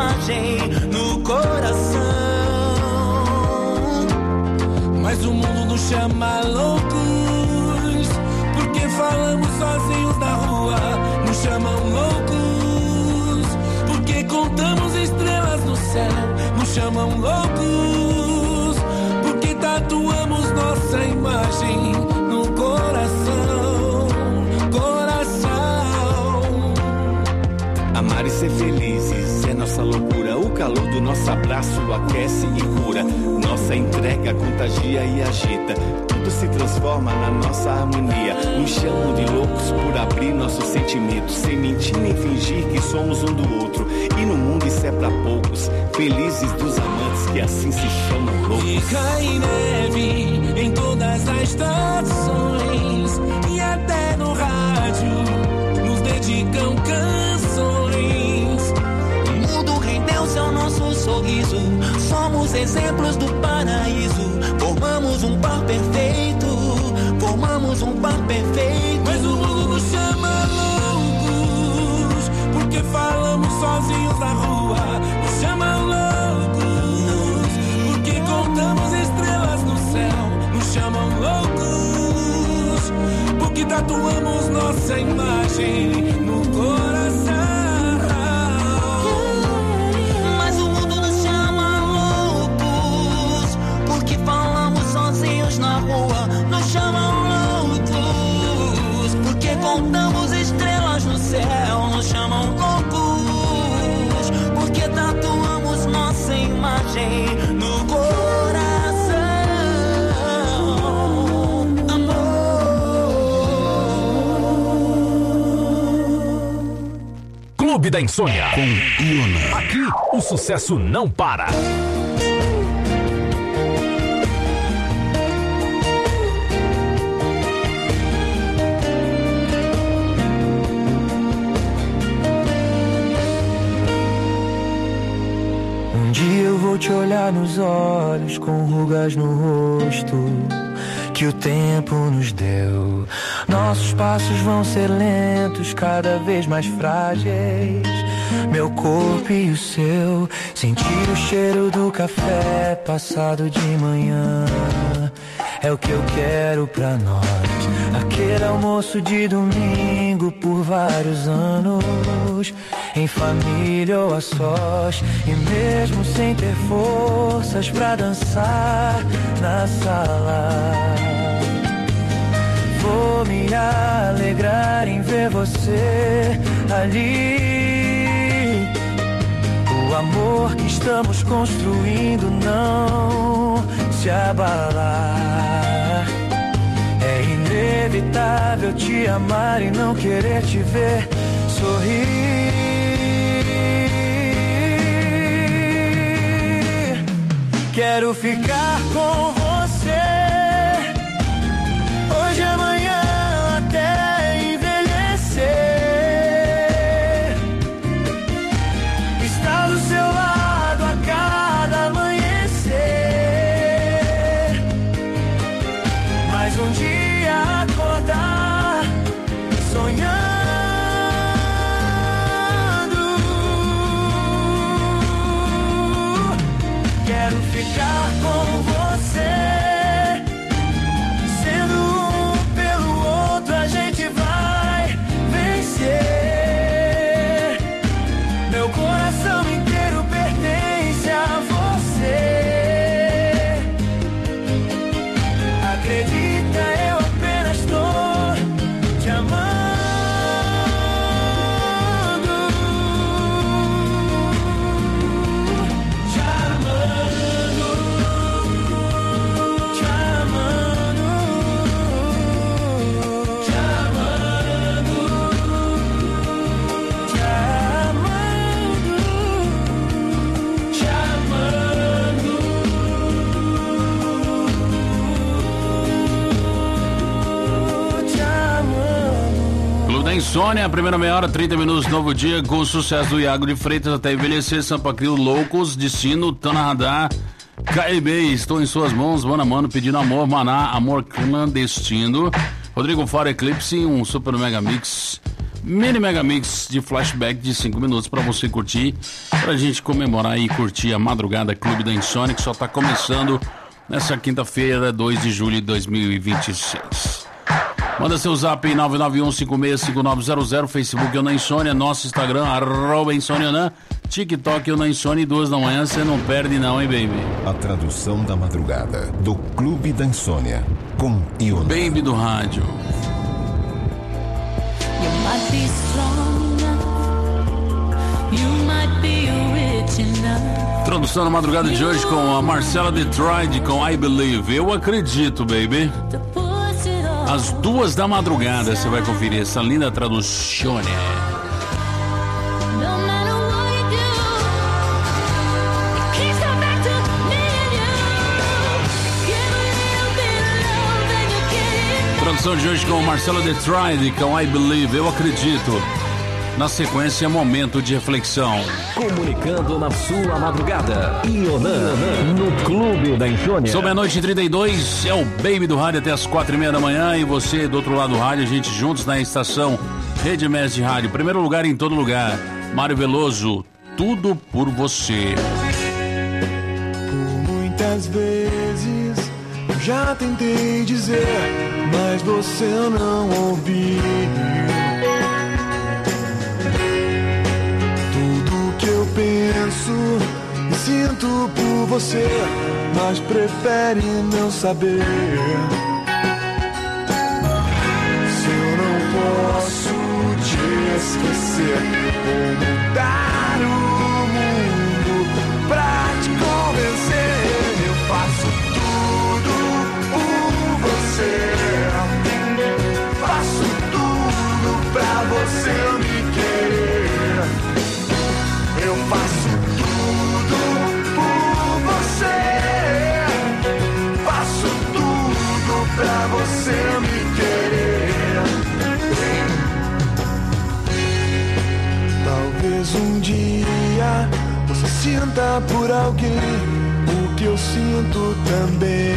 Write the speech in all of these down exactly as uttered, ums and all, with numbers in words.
imagem no coração. Mas o mundo nos chama loucos, porque falamos sozinhos na rua. Nos chamam loucos, porque contamos estrelas no céu. Nos chamam loucos, porque tatuamos nossa imagem no coração. Coração. Amar e ser felizes é nossa loucura. O calor do nosso abraço aquece e cura. Nossa entrega contagia e agita. Tudo se transforma na nossa harmonia. Nos chamam de loucos por abrir nossos sentimentos, sem mentir nem fingir que somos um do outro. E no mundo isso é pra poucos, felizes dos amantes que assim se chamam loucos. E cai neve em todas as estações, e até no rádio nos dedicam canções. O mundo rendeu seu nosso sorriso, somos exemplos do paraíso. Formamos um par perfeito, formamos um par perfeito. Mas o mundo nos chama loucos, porque falamos sozinhos na rua. Nos chama loucos, porque contamos estrelas no céu. Nos chamam loucos, porque tatuamos nossa imagem no coração. Mas o mundo nos chama loucos, porque falamos sozinhos na rua. Nos chamam loucos, porque contamos estrelas no céu. Nos chamam loucos, porque tatuamos nossa imagem no coração. Clube da Insônia com Iona. Aqui o sucesso não para. Um dia eu vou te olhar nos olhos com rugas no rosto que o tempo nos deu. Nossos passos vão ser lentos, cada vez mais frágeis. Meu corpo e o seu, sentir o cheiro do café passado de manhã. É o que eu quero pra nós. Aquele almoço de domingo por vários anos, em família ou a sós, e mesmo sem ter forças pra dançar na sala. Vou me alegrar em ver você ali. O amor que estamos construindo não se abalar. É inevitável te amar e não querer te ver sorrir. Quero ficar com você hoje, amanhã, até envelhecer. Estar do seu lado a cada amanhecer. Mais um dia acordar sonhando. Quero ficar com você. Insônia, primeira meia hora, trinta minutos, novo dia, com o sucesso do Iago de Freitas até envelhecer, Sampa Crio, Loucos, Destino, Tana Radar, K E B, Estou em Suas Mãos, Mano a Mano, Pedindo Amor, Maná, Amor Clandestino, Rodrigo Faro, Eclipse, um super mega mix, mini mega mix de flashback de cinco minutos pra você curtir, pra gente comemorar e curtir a madrugada Clube da Insônia, que só tá começando nessa quinta-feira, dois de julho de dois mil e vinte e seis. Manda seu zap em nove nove um cinco seis cinco nove zero zero, Facebook Eu Na Insônia, nosso Instagram, arroba InsôniaNan, TikTok Eu Na Insônia, e duas da manhã, você não perde não, hein, baby? A tradução da madrugada do Clube da Insônia, com Ionan. Baby do rádio. You might be strong enough, you might be rich enough. Tradução na madrugada de hoje com a Marcela Detroit com I Believe. Eu acredito, baby. Às duas da madrugada você vai conferir essa linda tradução. Tradução de hoje com Marcela Detroit com I Believe. Eu acredito. Na sequência, momento de reflexão. Comunicando na sua madrugada. Ionan, no Clube da Insônia. Sou meia-noite e trinta e dois, é o Baby do Rádio até as quatro e meia da manhã. E você do outro lado do rádio, a gente juntos na estação Rede Mestre de Rádio. Primeiro lugar em todo lugar. Mário Veloso, tudo por você. Por muitas vezes eu já tentei dizer, mas você não ouviu. Penso e sinto por você, mas prefere não saber. Se eu não posso te esquecer, vou mudar o mundo pra te convencer. Eu faço tudo por você, faço tudo pra você me querer. Eu faço tudo por você, faço tudo pra você me querer. Talvez um dia você sinta por alguém o que eu sinto também,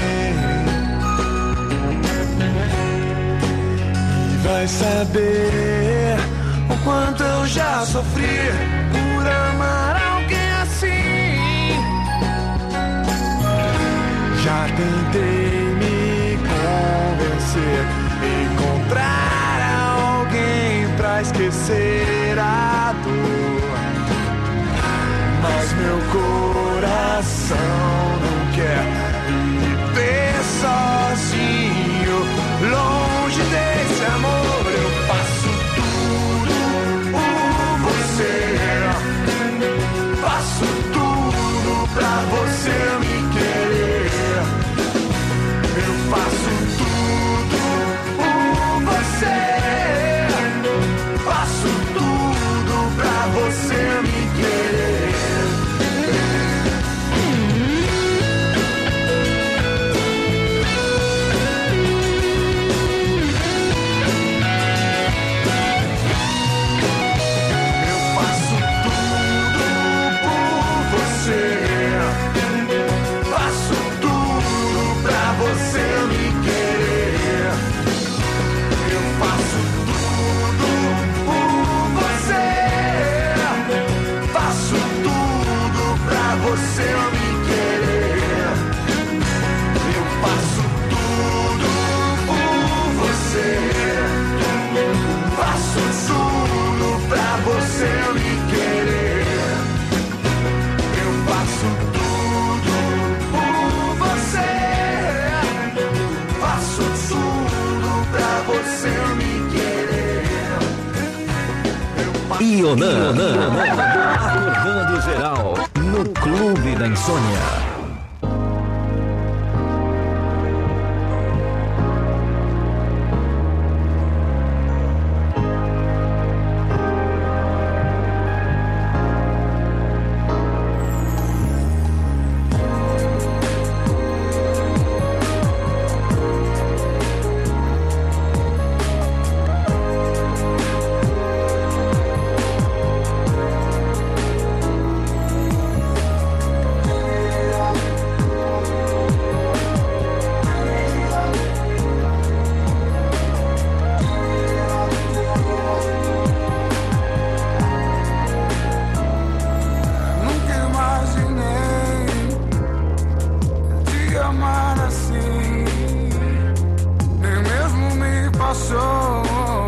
e vai saber o quanto eu já sofri por amar alguém assim. Já tentei me convencer, encontrar alguém pra esquecer a dor, mas meu coração não quer viver sozinho, longe desse amor. Eu faço tudo por você, faço tudo pra você me querer. Eu faço tudo por você, faço tudo pra você me querer. Você me querer, eu faço tudo por você, faço tudo pra você me querer. Eu faço tudo por você, faço tudo pra você me querer. Ionan, acordando geral no Clube da Insônia. amar assim, nem mesmo me passou.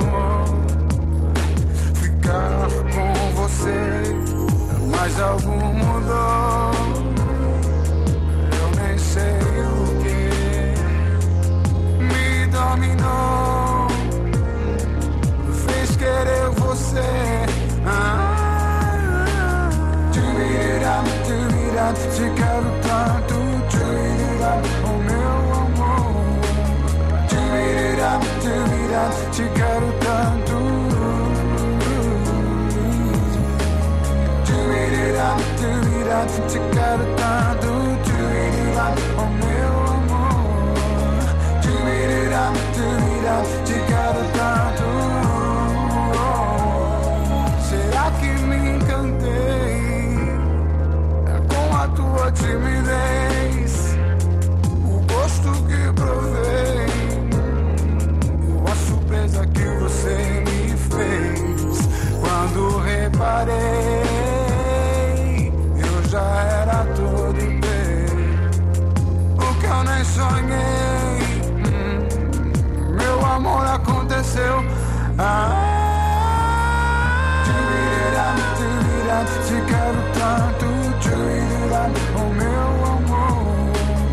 Ficar com você, mas algo mudou. Eu nem sei o que me dominou, fez querer você. Ah, te quero tanto, oh meu amor. Te quero tanto, te quero tanto, oh meu amor. Te quero tanto. Será que me encantei com a tua timidez, o gosto que provei, a surpresa que você me fez? Quando reparei, eu já era todo teu. O que eu nem sonhei, hum, meu amor, aconteceu. Ah, te quero tanto, oh meu amor.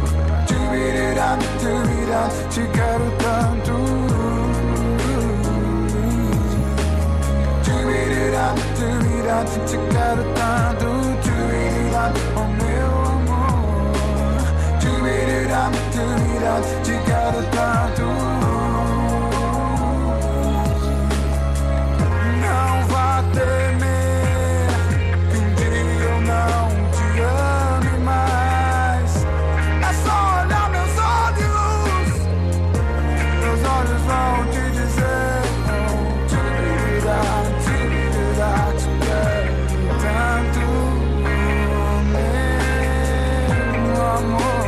Te quero tanto, te quero tanto, oh meu amor. Te quero tanto. Não vá temer que um dia eu não te ame mais. É só olhar meus olhos, meus olhos vão te dizer, oh, te dirá, te dirá, te quero tanto, oh, meu amor.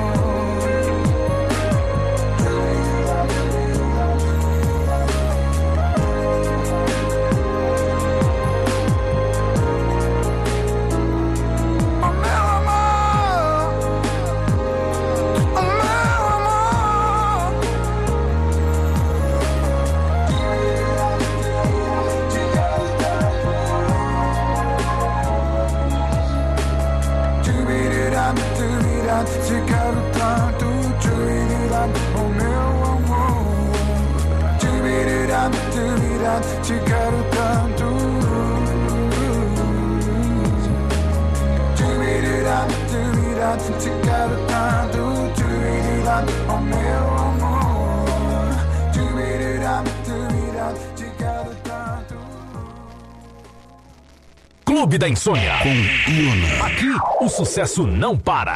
Te quero tanto, oh meu amor. Te quero tanto, te quero tanto, oh meu amor. Te quero tanto. Clube da Insônia com Iona. Aqui o sucesso não para.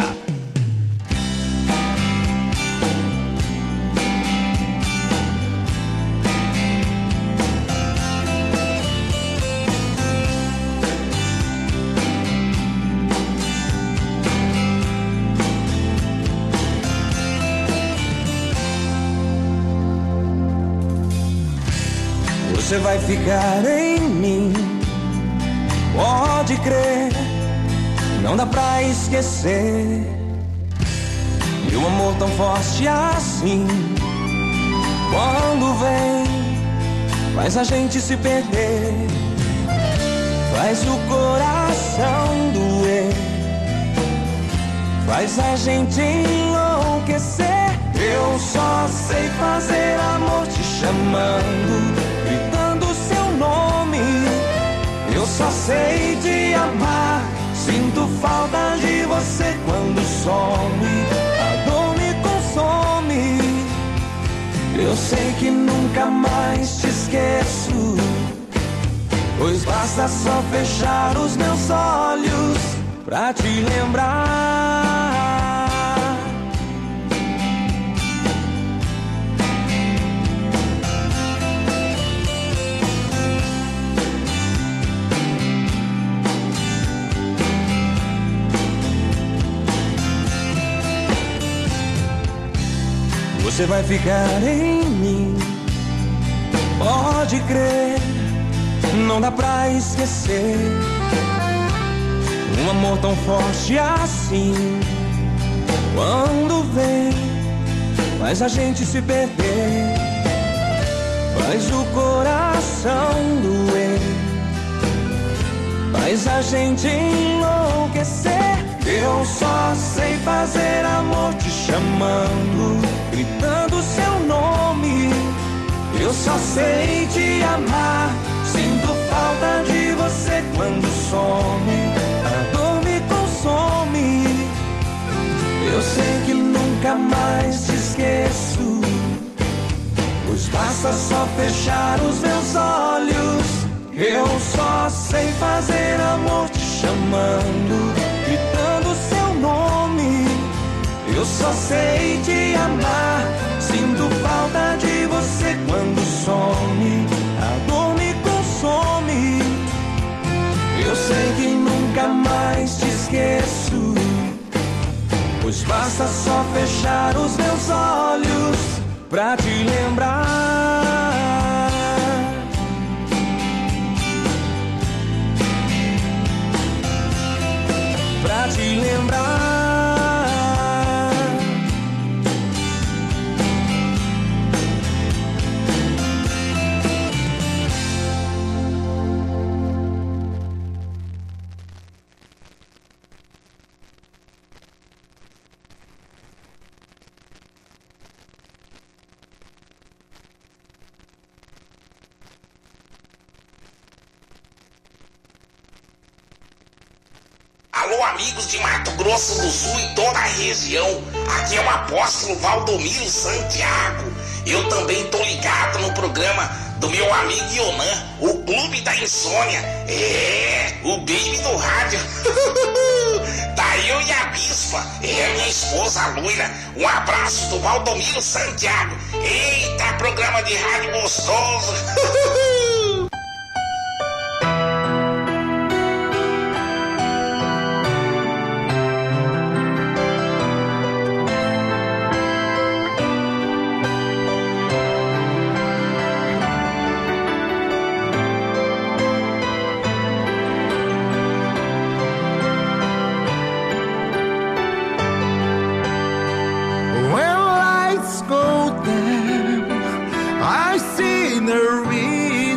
Você vai ficar em mim, pode crer, não dá pra esquecer. E um amor tão forte assim, quando vem, faz a gente se perder, faz o coração doer, faz a gente enlouquecer. Eu só sei fazer amor te chamando, gritando seu nome. Eu só sei te amar, sinto falta de você quando some, a dor me consome. Eu sei que nunca mais te esqueço, pois basta só fechar os meus olhos pra te lembrar. Você vai ficar em mim, pode crer, não dá pra esquecer. Um amor tão forte assim, quando vem, faz a gente se perder, faz o coração doer, faz a gente enlouquecer. Eu só sei fazer amor te chamando, gritando seu nome. Eu só sei te amar, sinto falta de você quando some, a dor me consome. Eu sei que nunca mais te esqueço, pois basta só fechar os meus olhos. Eu só sei fazer amor te chamando, gritando seu nome. Eu só sei te amar, sinto falta de você quando some, a dor me consome. Eu sei que nunca mais te esqueço, pois basta só fechar os meus olhos pra te lembrar. Pra te lembrar. Alô, amigos de Mato Grosso do Sul e toda a região, aqui é o apóstolo Valdomiro Santiago. Eu também tô ligado no programa do meu amigo Ionan, o Clube da Insônia. É, o baby do rádio. Tá eu e a bispa, é minha esposa a loira. Um abraço do Valdomiro Santiago. Eita, programa de rádio gostoso. When lights go dim, I see the reason.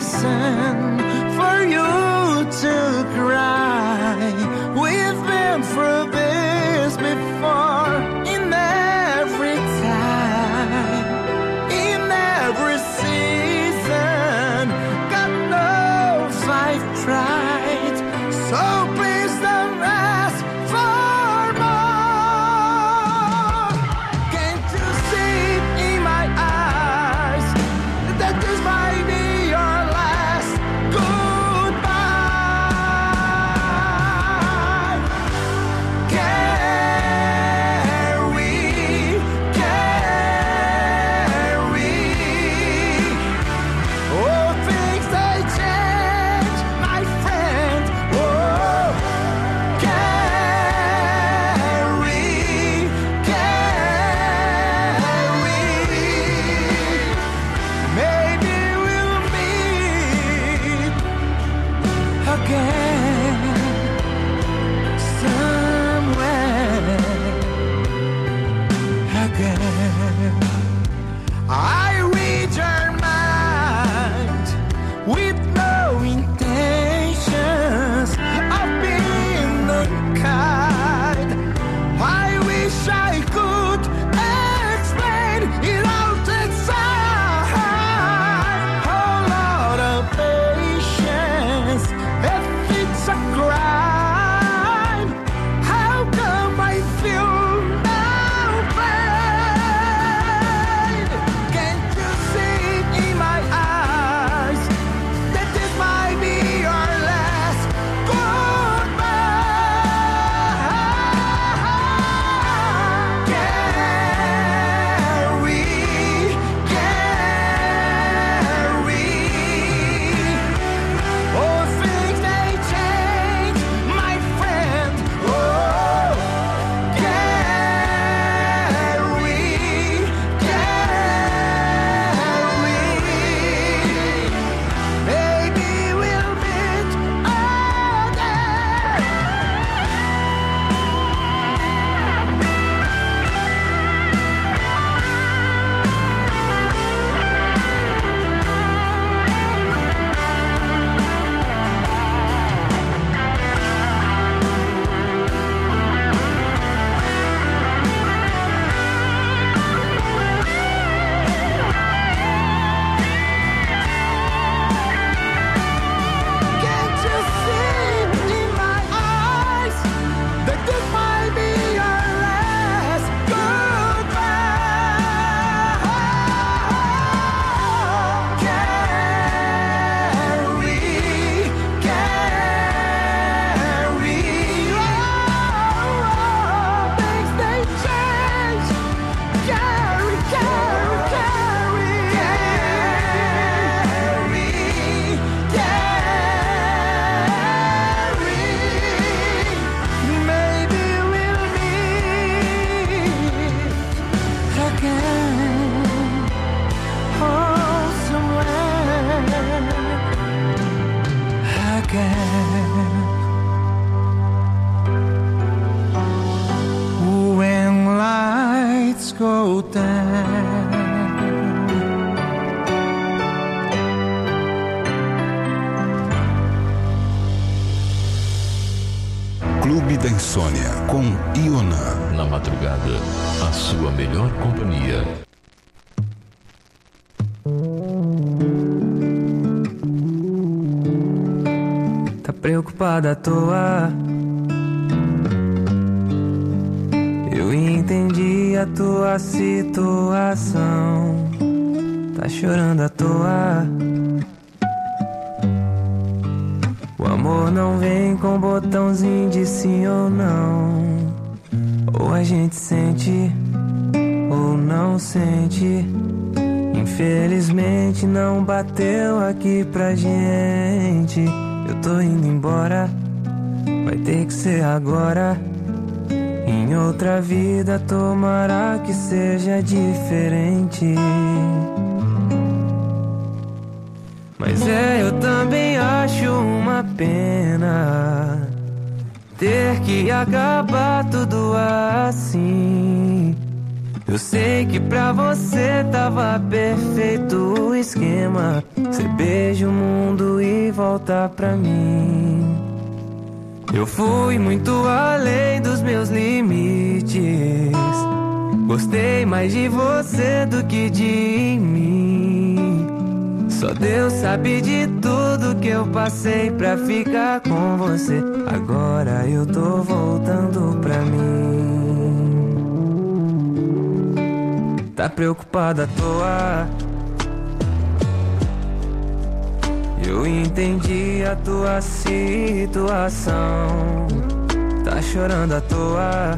Clube da Insônia com Ionan. Na madrugada, a sua melhor companhia. Tá preocupada à toa? Eu entendi a tua situação. Tá chorando à toa? O amor não vem com botãozinho de sim ou não. Ou a gente sente, ou não sente. Infelizmente não bateu aqui pra gente. Eu tô indo embora, vai ter que ser agora. Em outra vida tomara que seja diferente. Mas é, eu também acho uma pena ter que acabar tudo assim. Eu sei que pra você tava perfeito o esquema. Você beija o mundo e volta pra mim. Eu fui muito além dos meus limites. Gostei mais de você do que de mim. Só Deus sabe de tudo que eu passei pra ficar com você. Agora eu tô voltando pra mim. Tá preocupada à toa? Eu entendi a tua situação. Tá chorando à toa?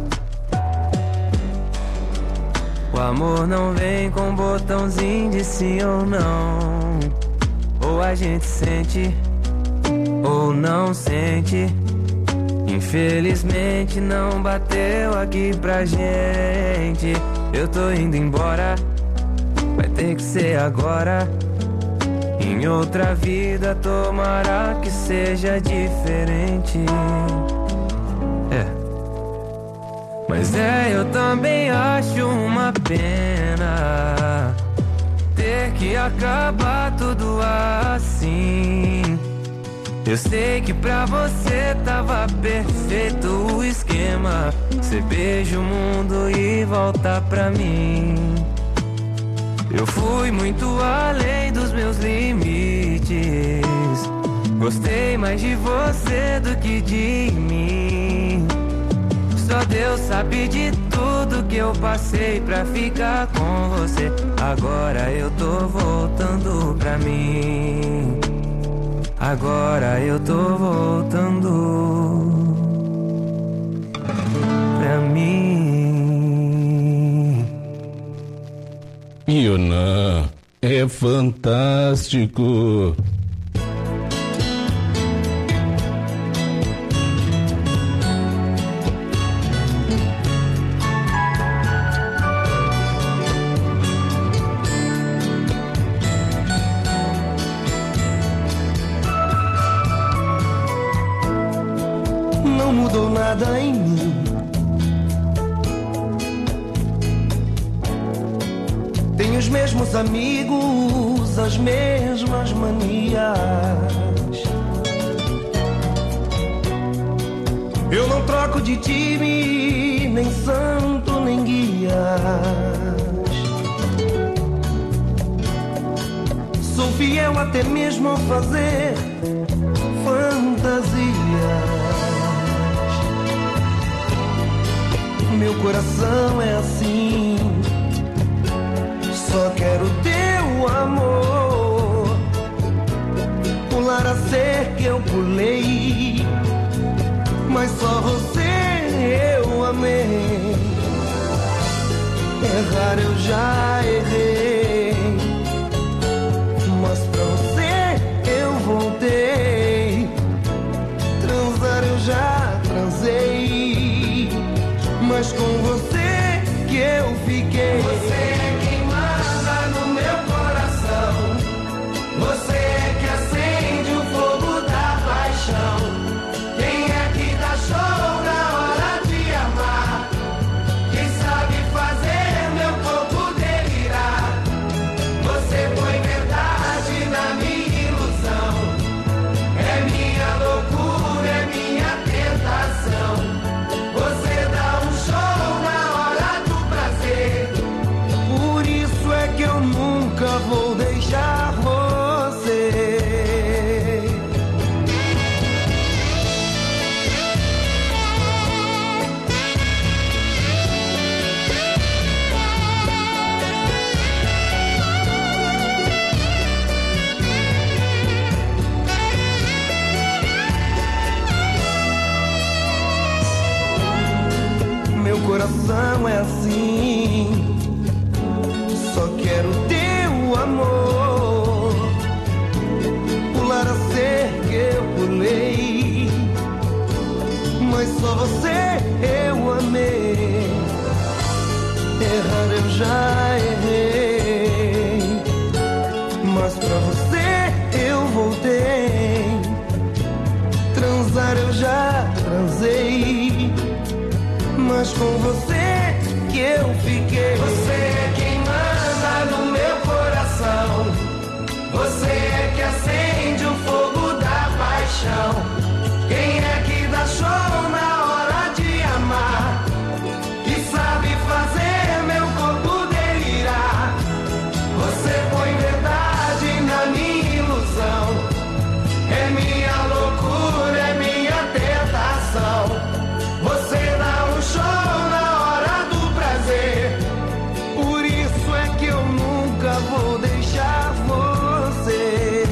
O amor não vem com botãozinho de sim ou não. Ou a gente sente, ou não sente. Infelizmente não bateu aqui pra gente. Eu tô indo embora, vai ter que ser agora. Em outra vida tomara que seja diferente. É. Mas é, eu também acho uma pena ter que acabar tudo assim. Eu sei que pra você tava perfeito o esquema. Você beija o mundo e volta pra mim. Eu fui muito além dos meus limites. Gostei mais de você do que de mim. Só Deus sabe de tudo que eu passei pra ficar com você. Agora eu tô voltando pra mim. Agora eu tô voltando pra mim. Ionan é fantástico. Não mudou nada em mim. Tenho os mesmos amigos, as mesmas manias. Eu não troco de time, nem santo, nem guias. Sou fiel até mesmo ao fazer fantasias. Meu coração é assim, só quero teu amor. Pular a cerca eu pulei, mas só você eu amei. Errar eu já errei, mas pra você eu voltei. Transar eu já transei, mas com você que eu fiquei. Você é quem manda no meu coração. Você é que acende o fogo da paixão. Quem é que dá show na hora de amar? Quem sabe fazer meu corpo nunca vou deixar você. Meu coração é assim, só quero teu amor. Pular a cerca eu pulei, mas só você eu amei. Errar eu já errei, mas pra você eu voltei. Transar eu já transei, mas com você que eu fiquei. Você é quem manda no meu coração, você é que acende o fogo da paixão. Quem é que dá show na hora de amar e sabe fazer meu corpo delirar? Você põe verdade na minha ilusão, é minha loucura, é minha tentação. Você dá um show na hora do prazer, por isso é que eu nunca vou deixar você.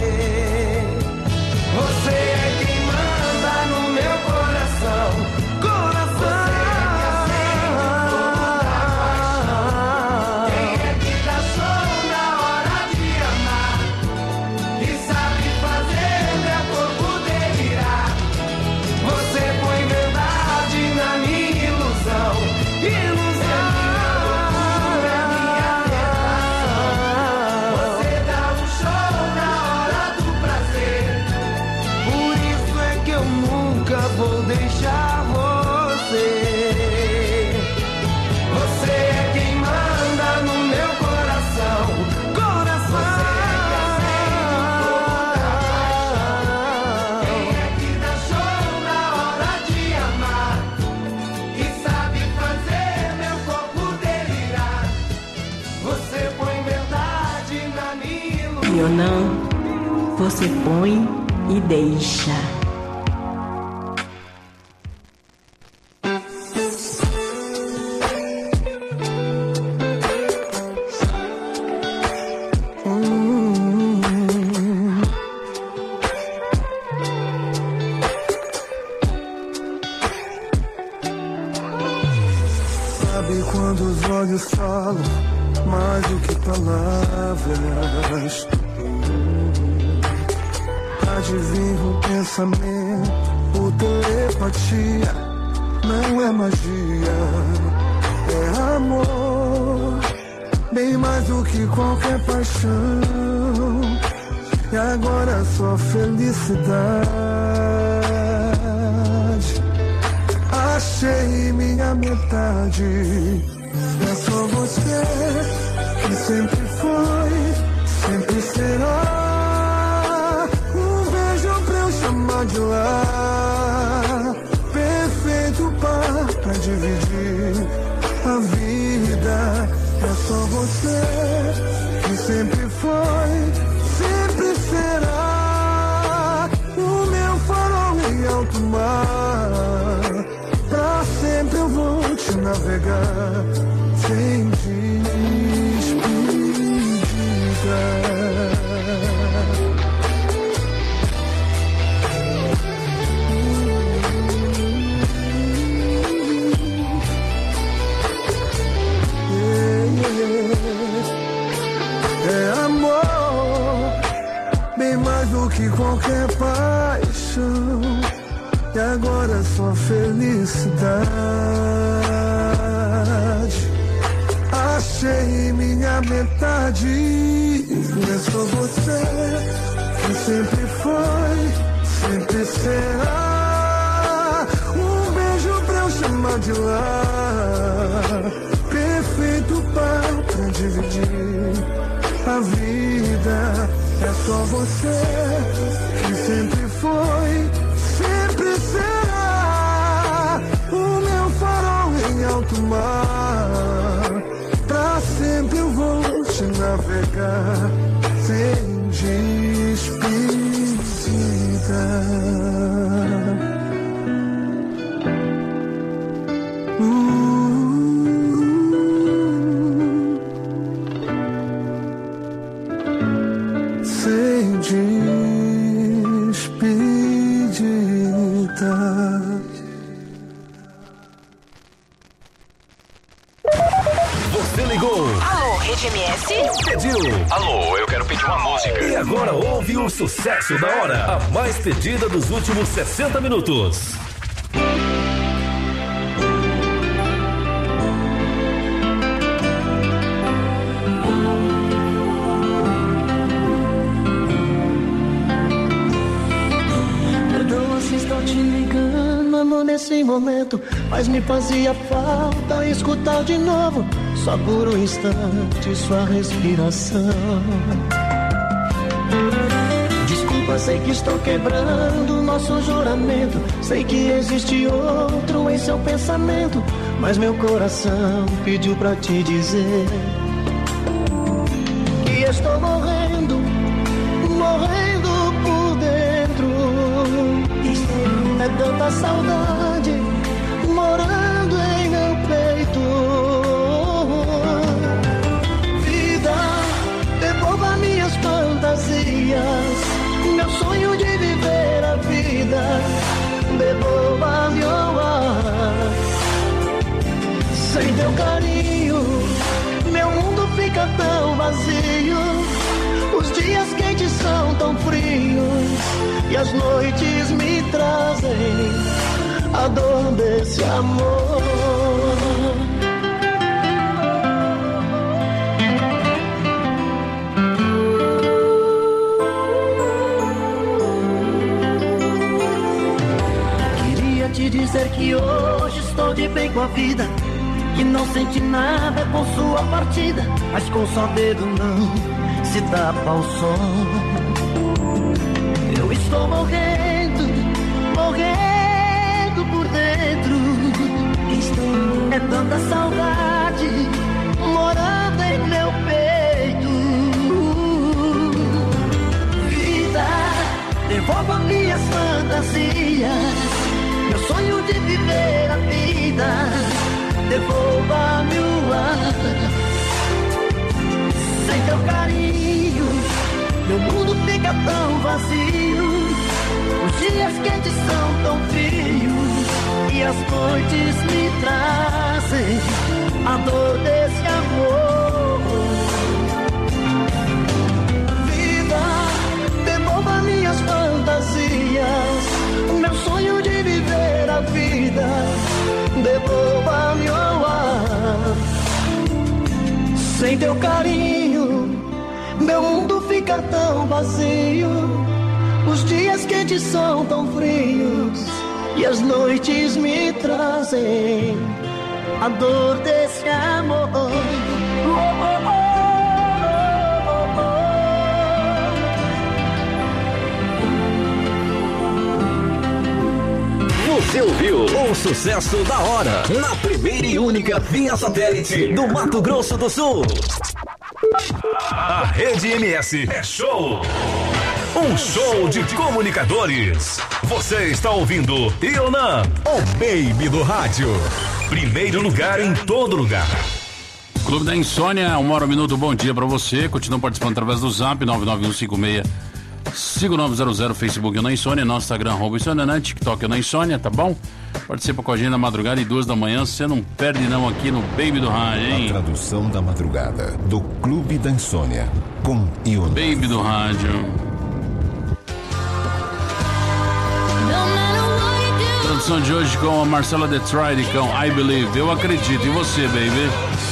Você é quem manda no meu coração, coração. Você é que acende o fogo da paixão. Quem é que dá show na hora de amar e sabe fazer meu corpo delirar? Você põe verdade na minha ilusão, ilusão. É minha tentação. Você dá um show na hora do prazer, por isso é que eu nunca vou deixar você. Você é quem manda no meu coração, coração. Você é que acende o fogo da paixão. Quem é que dá show na hora de amar e sabe fazer meu corpo delirar? Você põe verdade na minha ilusão. Ionan, você põe e deixa. Sabe quando os olhos falam mais do que palavras? Adivinha o pensamento, o telepatia não é magia, é amor, bem mais do que qualquer paixão. E agora só felicidade. Achei minha metade. É só você que sempre foi, sempre será. Um beijo pra eu chamar de lá. Perfeito par pra dividir a vida. É só você que sempre foi, sempre será. O meu farol em alto mar. Pra sempre eu vou te navegar sem despedida. É amor, bem mais do que qualquer paixão. E agora só felicidade. Achei minha metade. É só você que sempre foi, sempre será. Um beijo pra eu chamar de lá. Perfeito par pra dividir a vida. É só você que sempre foi, sempre será. O meu farol em alto mar. Pra sempre eu vou te noite navegar sem despedida. Uh, sem despedida. Você ligou? Alô, Rede M S? Pediu? Alô, eu quero pedir uma música. E agora ouve o sucesso da hora. A mais pedida dos últimos sessenta minutos. Perdoa se estou te ligando, amor, nesse momento, mas me fazia falta escutar de novo, só por um instante, sua respiração. Desculpa, sei que estou quebrando nosso juramento, sei que existe outro em seu pensamento, mas meu coração pediu pra te dizer que estou morrendo, morrendo por dentro. É tanta saudade morando em meu peito. Vida, devolva minhas fantasias, meu sonho de viver a vida, devolva meu ar. Sem teu carinho, meu mundo fica tão vazio. Os dias quentes são tão frios e as noites me trazem a dor desse amor. Queria te dizer que hoje estou de bem com a vida, que não senti nada com sua partida, mas com só dedo não se tapa o sol. Eu estou morrendo, morrendo por dentro. É tanta saudade morando em meu peito. Vida, devolva minhas fantasias, meu sonho de viver a vida, devolva-me o ar. Sem teu carinho, meu mundo fica tão vazio. Os dias quentes são tão frios e as noites me trazem a dor desse amor. Vida, devolva minhas fantasias, meu sonho de viver a vida, devolva-me o ar. Sem teu carinho, meu mundo fica tão vazio. Os dias quentes são tão frios e as noites me trazem a dor desse amor. Oh, oh, oh, oh. Você ouviu o sucesso da hora na primeira e única via satélite do Mato Grosso do Sul. A Rede M S é show. Um show de comunicadores. Você está ouvindo Ionan, o baby do rádio. Primeiro lugar em todo lugar. Clube da Insônia, uma hora, um minuto, bom dia pra você. Continua participando através do zap nove nove um cinco seis cinco nove zero zero, Facebook Ionan Insônia, nosso Instagram arroba Insônia, TikTok Ionan Insônia, tá bom? Participa com a gente na madrugada e duas da manhã, você não perde não aqui no Baby do Rádio, hein? A tradução da madrugada do Clube da Insônia com Ionan. Baby do Rádio. Tradução de hoje com a Marcela Detroit com I Believe, eu acredito, e você, baby?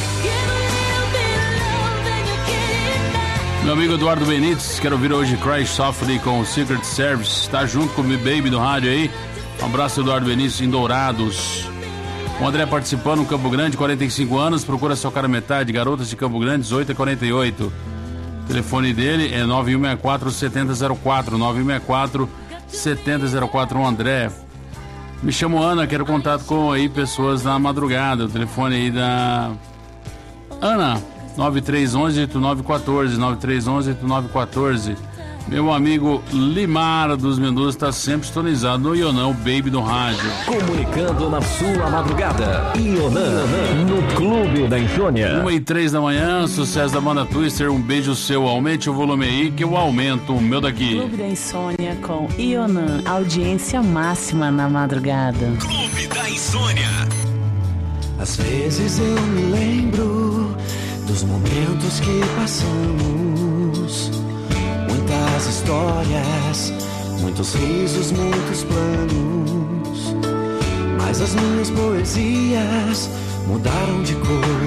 Meu amigo Eduardo Benites, quero ouvir hoje Cry Softly com Secret Service, tá junto com o Baby do Rádio aí. Um abraço, Eduardo Benites, em Dourados. O André participando no Campo Grande, quarenta e cinco anos, procura sua cara metade, garotas de Campo Grande, dezoito a quarenta e oito. O telefone dele é nove um seis quatro sete zero zero quatro, nove um seis quatro sete zero zero quatro, o André. Me chamo Ana, quero contato com aí pessoas na madrugada, o telefone aí da Ana, nove três um um, oito nove um quatro, nove três um um, oito nove um quatro. Meu amigo Limar dos Mendonça está sempre sintonizado no Ionan, o Baby do rádio. Comunicando na sua madrugada. Ionan, no Clube da Insônia. Uma e três da manhã, sucesso da banda Twister, um beijo seu. Aumente o volume aí que eu aumento o meu daqui. Clube da Insônia com Ionan, audiência máxima na madrugada. Clube da Insônia. Às vezes eu me lembro dos momentos que passamos. Muitas histórias, muitos risos, muitos planos. Mas as minhas poesias mudaram de cor.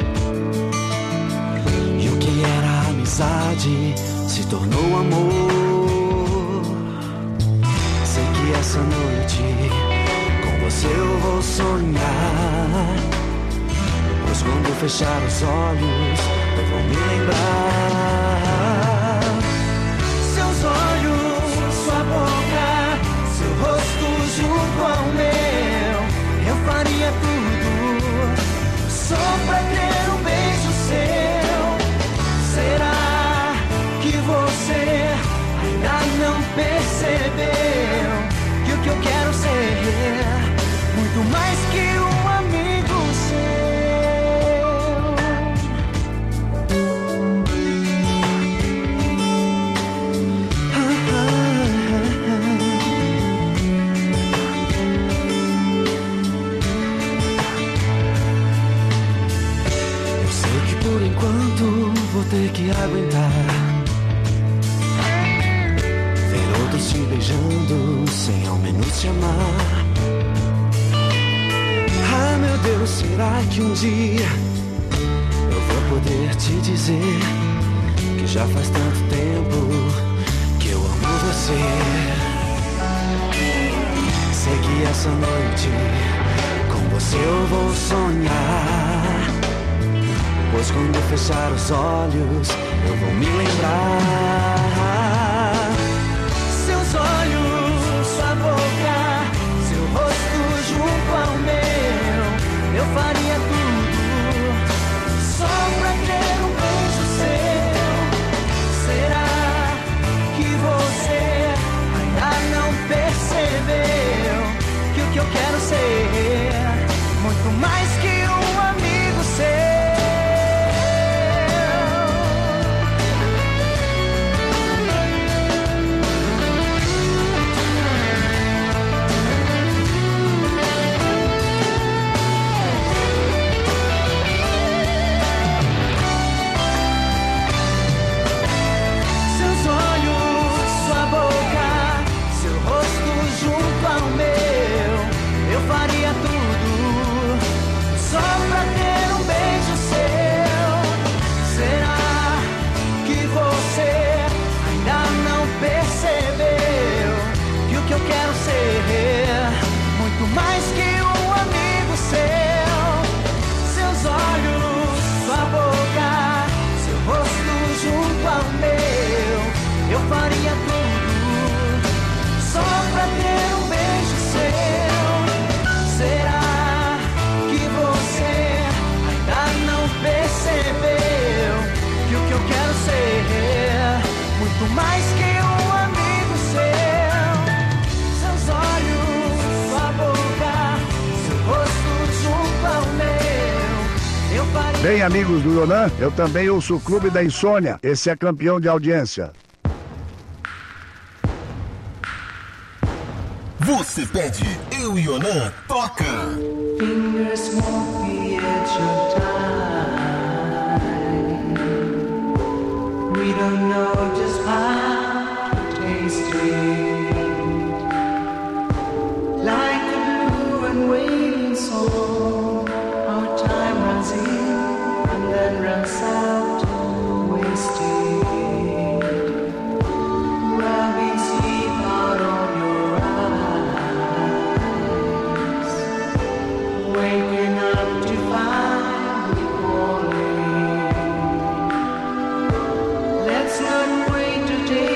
E o que era amizade se tornou amor. Sei que essa noite com você eu vou sonhar. Pois quando fechar os olhos eu vou me lembrar. Seus olhos, sua boca, seu rosto junto ao meu. Eu faria tudo só pra ter um beijo seu. Será que você ainda não percebeu que o que eu quero ser muito mais que um amigo seu? Vou ter que aguentar ver outros te beijando sem ao menos te amar. Ah, meu Deus, será que um dia eu vou poder te dizer que já faz tanto tempo que eu amo você? Sei que essa noite com você eu vou sonhar. Pois quando fechar os olhos eu vou me lembrar. Seus olhos, sua boca, seu rosto junto ao meu. Eu faria tudo só pra ter um beijo seu. Será que você ainda não percebeu que o que eu quero ser muito mais que um amigo seu? Muito mais que um amigo seu. Seus olhos, sua boca, seu rosto junto ao meu. Eu faria tudo só pra ter um beijo seu. Será que você ainda não percebeu que o que eu quero ser muito mais que um amigo seu? Bem, amigos do Ionan, eu também ouço o Clube da Insônia. Esse é campeão de audiência. Você pede, eu e Ionan toca. Fingers won't be at your time. We don't know just how to taste it. Like a blue and wailing song, our time runs in and then runs out, wasted. Rubbing sleep out on your eyes, waking up to find me calling. Let's not wait to take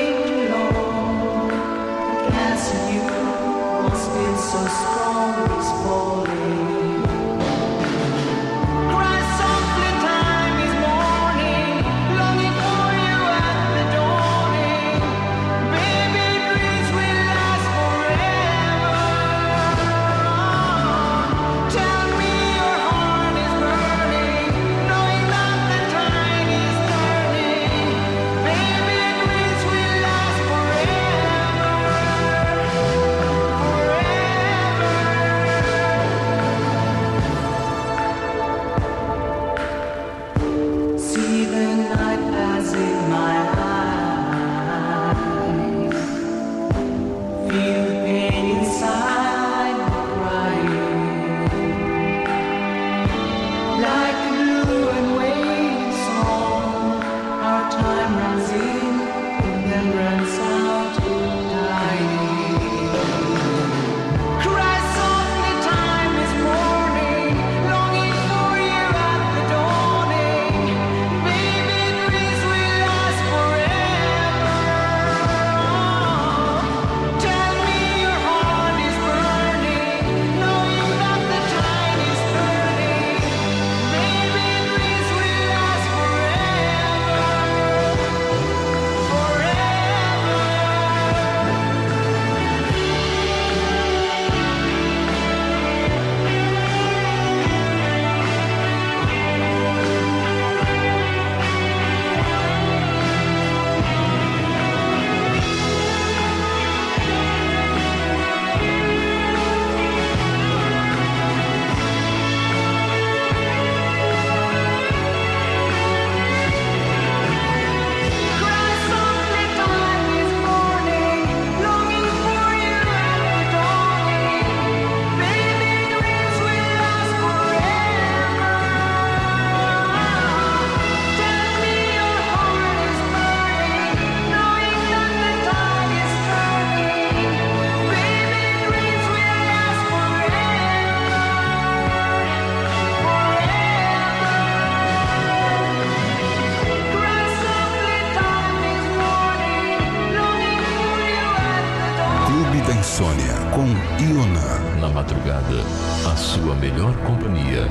Insônia com Ionan. Na madrugada, a sua melhor companhia.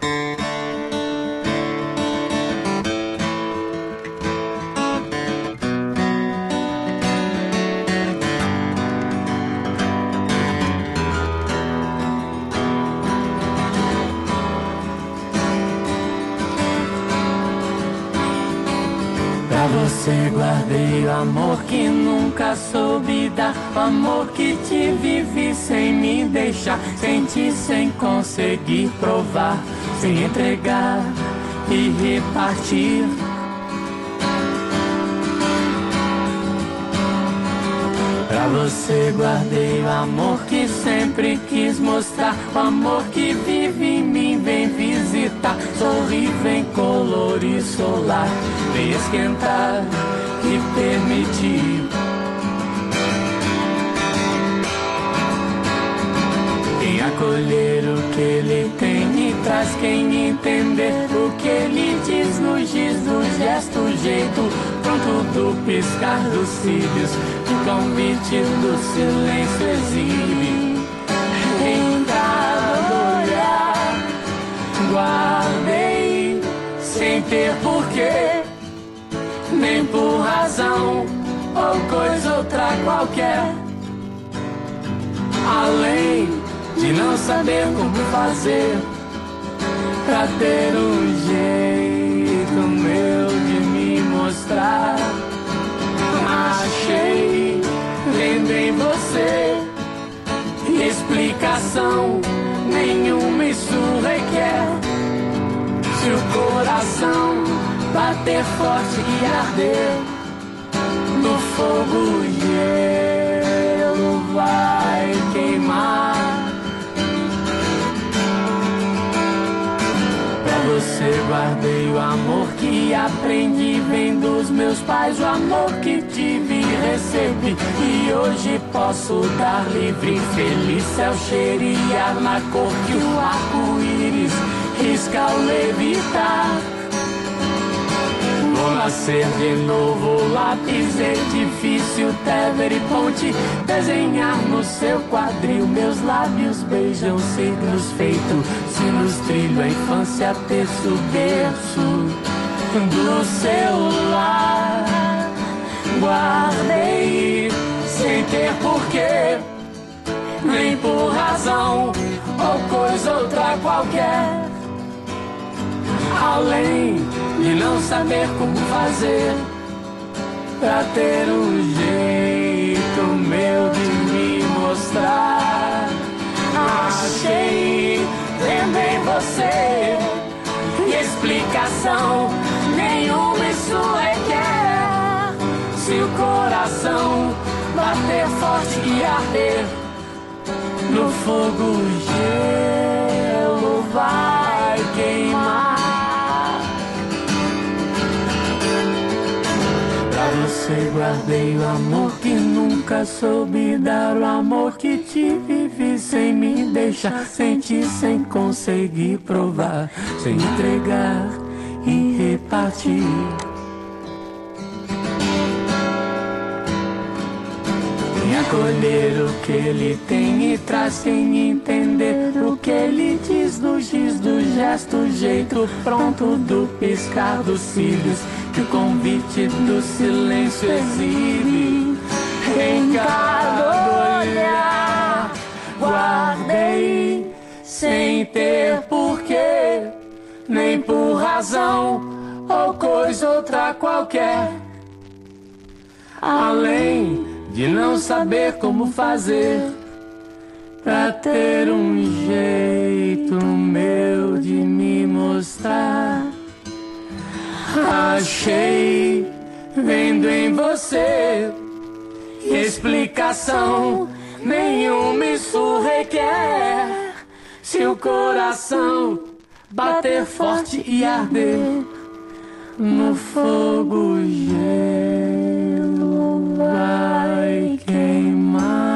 Pra você guardei o amor que nunca soube dar, o amor que te vivi sem me deixar, senti sem conseguir provar, sem entregar e repartir. Pra você guardei o amor que sempre quis mostrar, o amor que vive em mim, vem visitar, sorri, vem colorir solar, vem esquentar e permitir. Quem acolher o que ele tem e traz, quem entender o que ele diz no giz do gesto, jeito pronto do piscar dos cílios, o convite do silêncio exibe. Em cada olhar guardei, sem ter porquê, nem por razão ou coisa outra qualquer, além de não saber como fazer pra ter um jeito meu de me mostrar. Achei, vendo em você, explicação nenhuma isso requer. Se o coração bater forte e arder, no fogo o gelo vai queimar. Pra você guardei o amor que aprendi, vem dos meus pais, o amor que tive e recebi, e hoje posso dar livre. Feliz céu cheirar na cor que o arco-íris risca ao levitar. Vou nascer de novo, lápis, edifício, Tever e ponte, desenhar no seu quadril, meus lábios beijam signos feitos, sinos trilho a infância, terço, berço do seu lar. Guardei sem ter porquê, nem por razão ou coisa outra qualquer, além de não saber como fazer pra ter um jeito meu de me mostrar. Achei, vendo em você, explicação nenhuma isso requer. Se o coração bater forte e arder, no fogo o gelo vai queimar. Você guardei o amor que nunca soube dar, o amor que te vivi sem me deixar, senti sem conseguir provar, sem entregar e repartir. Sem acolher o que ele tem e traz, sem entender o que ele diz no giz do gesto, jeito pronto do piscar dos cílios, que o convite do silêncio exibe. Em cada olhar guardei, sem ter porquê, nem por razão ou coisa outra qualquer, além de não saber como fazer pra ter um jeito meu de me mostrar. Achei, vendo em você, explicação nenhuma isso requer. Se o coração bater forte e arder, no fogo o gelo vai queimar.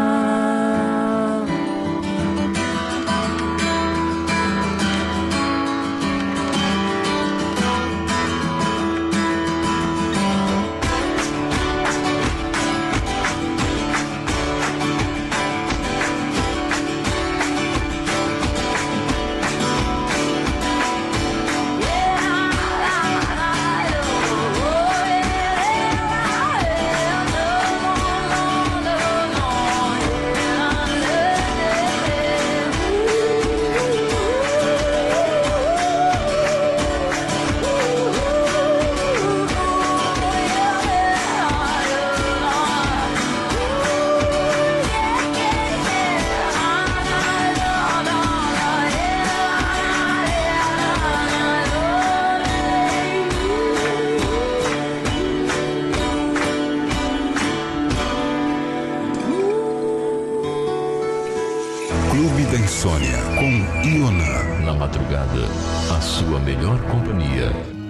Insônia com Ionan. Na madrugada, a sua melhor companhia.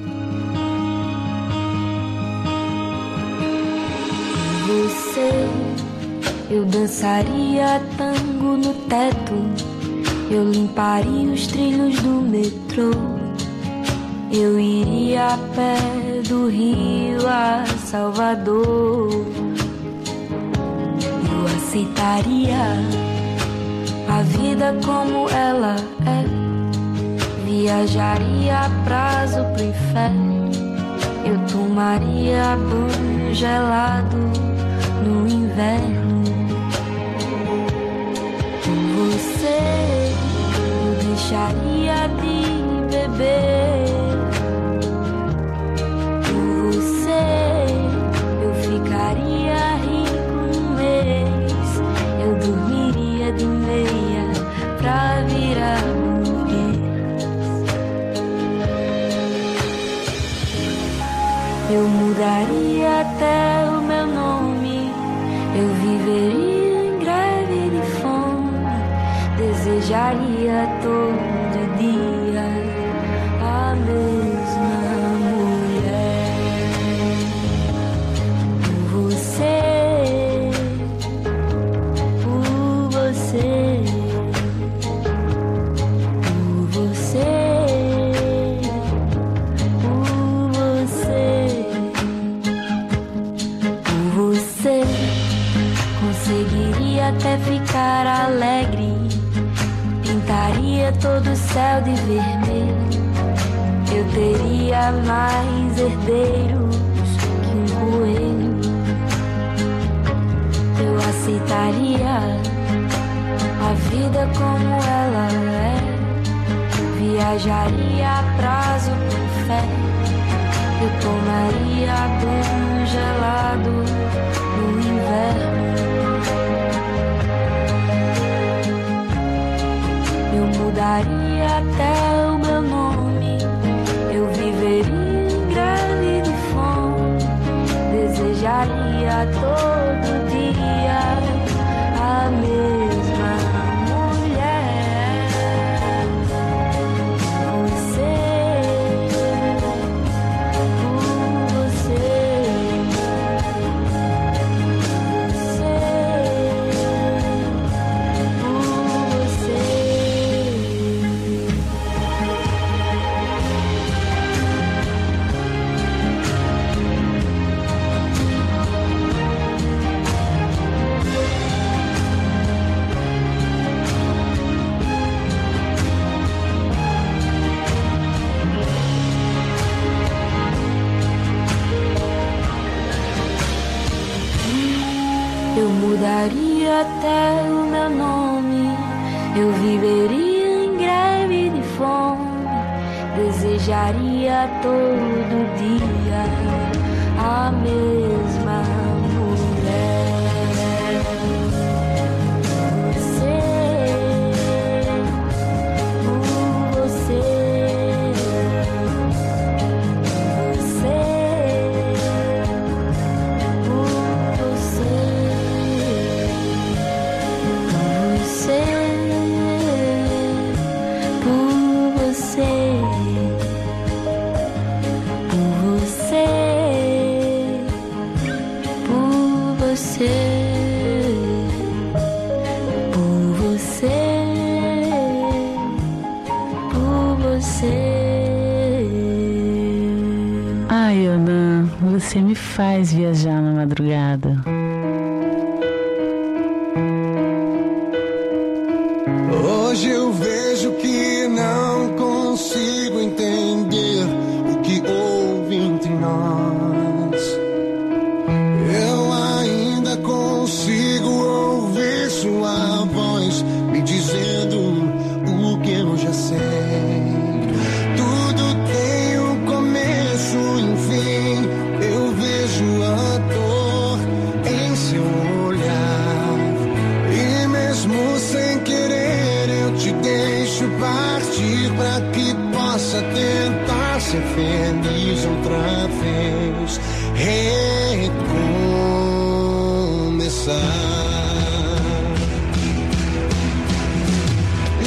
Você, eu dançaria tango no teto, eu limparia os trilhos do metrô, eu iria a pé do Rio a Salvador, eu aceitaria a vida como ela é, viajaria a prazo pro inferno, eu tomaria banho gelado no inverno. Com você eu deixaria de beber, com você eu ficaria rico um mês, eu dormiria de meia pra virar burguês, eu mudaria até o meu nome, eu viveria em greve de fome, desejaria todo dia a mesma mulher. Por você, por você, por você, por você, por você. Conseguiria até ficar alegre, pintaria todo o céu de vermelho, eu teria mais herdeiros que um coelho, eu aceitaria a vida como ela é, viajaria a prazo com fé, eu tomaria banho gelado no inverno. Eu mudaria até o meu nome, eu viveria em greve de fome, desejaria todo dia a mesma mulher. Você, por você, eu mudaria até o meu nome, eu viveria em greve de fome, desejaria todo dia a mesma mulher. Você, por você, você, por você. Ai, Ionan, você me faz viajar na madrugada. Hoje eu vejo que não consigo entender o que houve entre nós. Eu ainda consigo ouvir sua voz me dizendo o que eu já sei. Tudo tem um começo e um fim. Eu vejo a dor em seu olhar. E mesmo sem querer eu te deixo partir pra que possa tentar ser feliz outra vez. Recomeçar.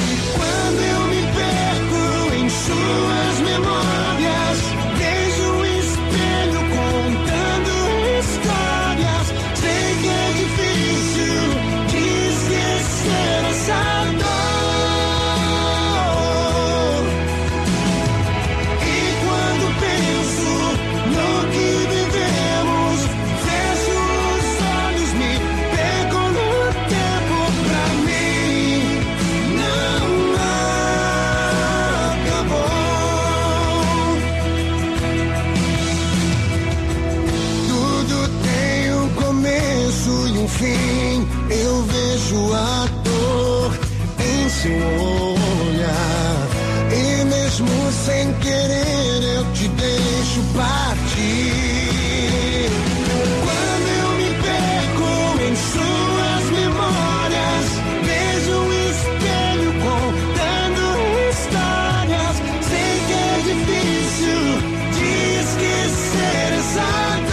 enfim, eu vejo a dor em seu olhar. E mesmo sem querer eu te deixo partir. Quando eu me perco em suas memórias, vejo um espelho contando histórias. Sei que é difícil de esquecer essa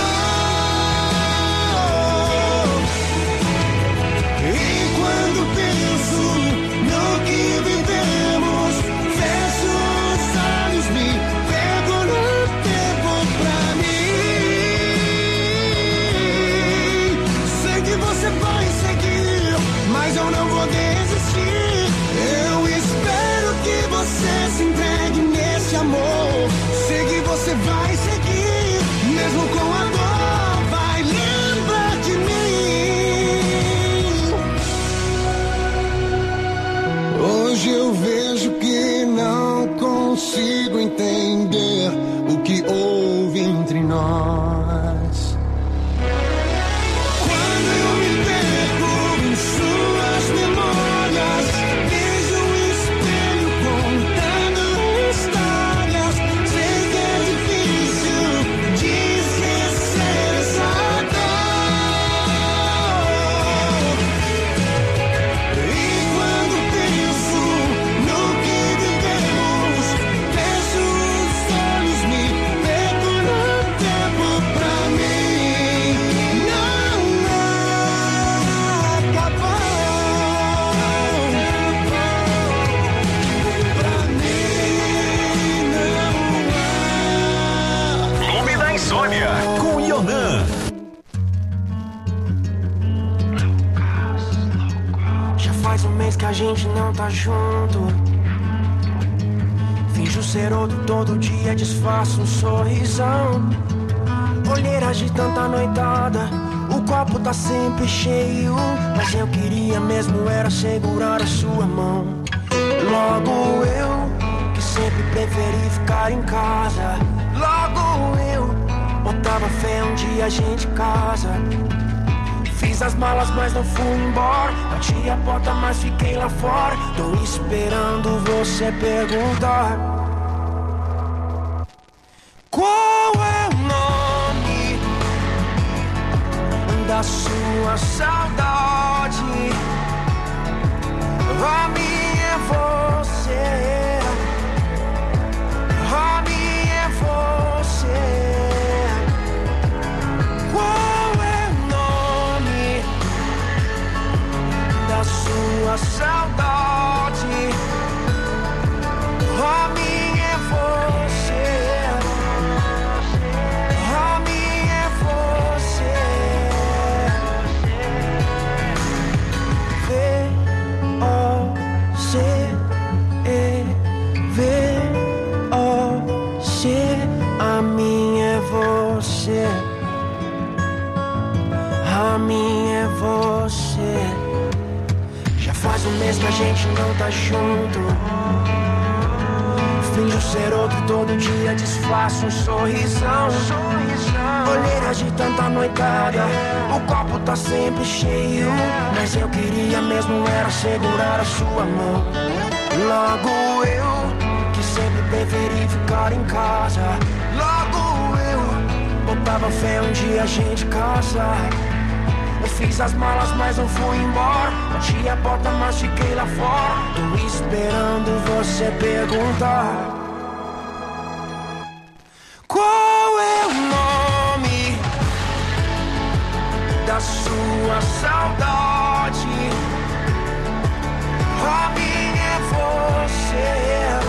dor. E quando penso no que vivemos, fecho os olhos, me pego no tempo pra mim. Sei que você vai seguir, mas eu não vou desistir. Eu espero que você se entregue nesse amor. Sei que você vai seguir, mesmo com a dor, vai lembrar de mim. Hoje eu vejo que não consigo entender o que houve entre nós. Quando eu me perco em suas memórias, vejo um espelho contando histórias. Sei que é difícil de esquecer essa dor. E quando penso no que vivemos, fecho os olhos, me pego no tempo pra mim. Não acabou. Pra mim não há. Clube da Insônia, com Ionan. Já faz um mês que a gente não tá junto. Finjo ser outro todo dia, disfarço um sorrisão. Olheiras de tanta noitada, o copo tá sempre cheio. Mas eu queria mesmo era segurar a sua mão. Logo eu, que sempre preferi ficar em casa. Logo eu, botava fé um dia a gente casa. Fiz as malas, mas não fui embora. Bati a porta, mas fiquei lá fora. Tô esperando você perguntar: qual é o nome da sua saudade? A minha é você. A minha é você. Qual é o nome da sua saudade? A minha é você. A minha é você. V O C E V O C. A minha é você. A minha é você. Já faz um mês que a gente não tá junto. Finjo ser outro todo dia, disfarço um sorrisão. Olheiras de tanta noitada, o copo tá sempre cheio. Mas eu queria mesmo era segurar a sua mão. Logo eu, que sempre preferi ficar em casa. Logo eu, botava fé um dia a gente casar. Eu fiz as malas, mas não fui embora. Bati a porta, mas fiquei lá fora. Tô esperando você perguntar: qual é o nome da sua saudade? A minha é você.